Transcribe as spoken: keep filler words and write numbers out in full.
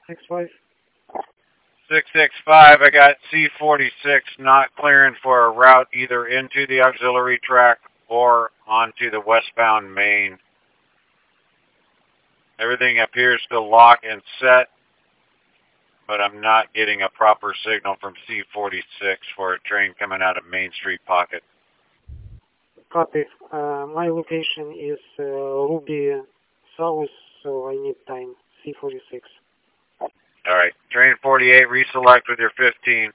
six five. six six five, I got C forty-six not clearing for a route either into the auxiliary track or onto the westbound main. Everything appears to lock and set, but I'm not getting a proper signal from C forty-six for a train coming out of Main Street Pocket. Copy. Uh, my location is uh, Ruby South, so I need time. C forty-six. All right. Train forty-eight, reselect with your fifteen.